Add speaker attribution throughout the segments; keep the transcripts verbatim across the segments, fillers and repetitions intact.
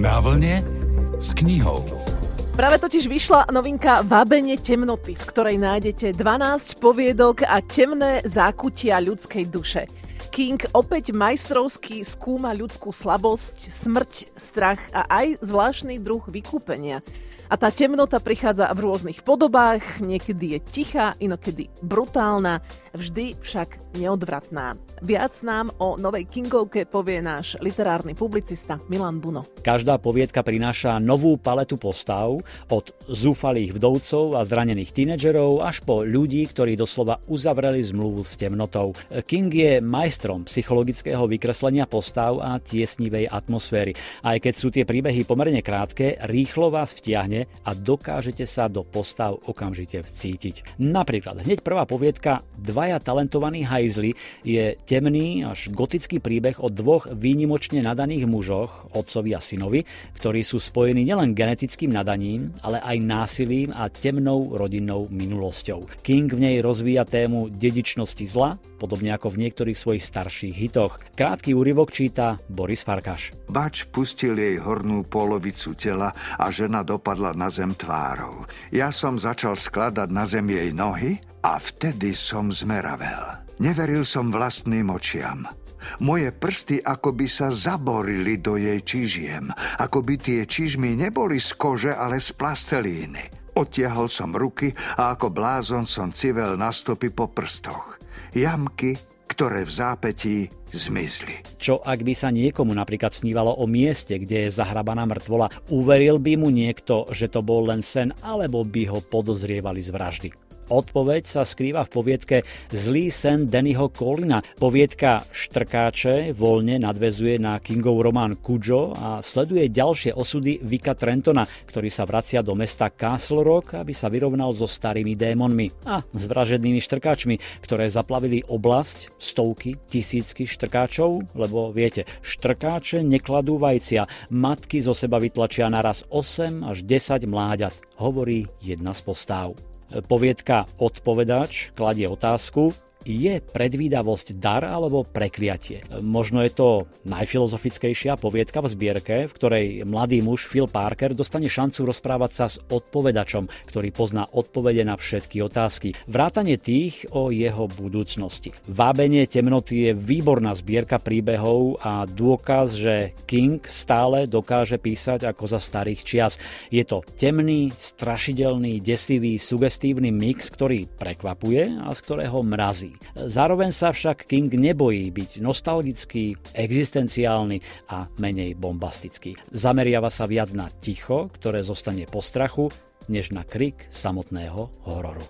Speaker 1: Na vlne s knihou.
Speaker 2: Práve totiž vyšla novinka Vábenie temnoty, v ktorej nájdete dvanásť poviedok a temné zákutia ľudskej duše. King opäť majstrovsky skúma ľudskú slabosť, smrť, strach a aj zvláštny druh vykúpenia. A tá temnota prichádza v rôznych podobách, niekedy je tichá, inokedy brutálna, vždy však neodvratná. Viac nám o novej Kingovke povie náš literárny publicista Milan Buno.
Speaker 3: Každá poviedka prináša novú paletu postav, od zúfalých vdovcov a zranených tínedžerov až po ľudí, ktorí doslova uzavreli zmluvu s temnotou. King je majstrom psychologického vykreslenia postav a tiesnivej atmosféry. Aj keď sú tie príbehy pomerne krátke, rýchlo vás vtiahne a dokážete sa do postav okamžite vcítiť. Napríklad hneď prvá poviedka Dvaja talentovaní hajzli je temný až gotický príbeh o dvoch výnimočne nadaných mužoch, otcovi a synovi, ktorí sú spojení nielen genetickým nadaním, ale aj násilím a temnou rodinnou minulosťou. King v nej rozvíja tému dedičnosti zla, podobne ako v niektorých svojich starších hitoch. Krátky úryvok číta Boris Farkaš.
Speaker 4: Bač pustil jej hornú polovicu tela a žena dopadla na zem tvárou. Ja som začal skladať na zem jej nohy a vtedy som zmeravel. Neveril som vlastným očiam. Moje prsty akoby sa zaborili do jej čižiem, akoby tie čižmy neboli z kože, ale z plastelíny. Odtiahol som ruky a ako blázon som civel na stopy po prstoch. Jamky, ktoré v zápätí zmizli.
Speaker 3: Čo ak by sa niekomu napríklad snívalo o mieste, kde je zahrabaná mŕtvola? Uveril by mu niekto, že to bol len sen, alebo by ho podozrievali z vraždy? Odpoveď sa skrýva v poviedke Zlý sen Dannyho Collina. Poviedka Štrkáče voľne nadväzuje na Kingov román Cujo a sleduje ďalšie osudy Vicka Trentona, ktorý sa vracia do mesta Castle Rock, aby sa vyrovnal so starými démonmi a s vražednými štrkáčmi, ktoré zaplavili oblasť, stovky, tisícky štrkáčov, lebo viete, štrkáče nekladú vajcia, matky zo seba vytlačia naraz osem až desať mláďat, hovorí jedna z postáv. Poviedka Odpovedač kladie otázku: je predvídavosť dar alebo prekliatie? Možno je to najfilozofickejšia poviedka v zbierke, v ktorej mladý muž Phil Parker dostane šancu rozprávať sa s odpovedačom, ktorý pozná odpovede na všetky otázky, vrátane tých o jeho budúcnosti. Vábenie temnoty je výborná zbierka príbehov a dôkaz, že King stále dokáže písať ako za starých čias. Je to temný, strašidelný, desivý, sugestívny mix, ktorý prekvapuje a z ktorého mrazí. Zároveň sa však King nebojí byť nostalgický, existenciálny a menej bombastický. Zameriava sa viac na ticho, ktoré zostane po strachu, než na krik samotného hororu.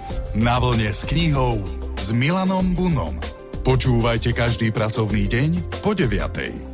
Speaker 1: Na vlne s knihou s Milanom Bunom. Počúvajte každý pracovný deň po deviatej.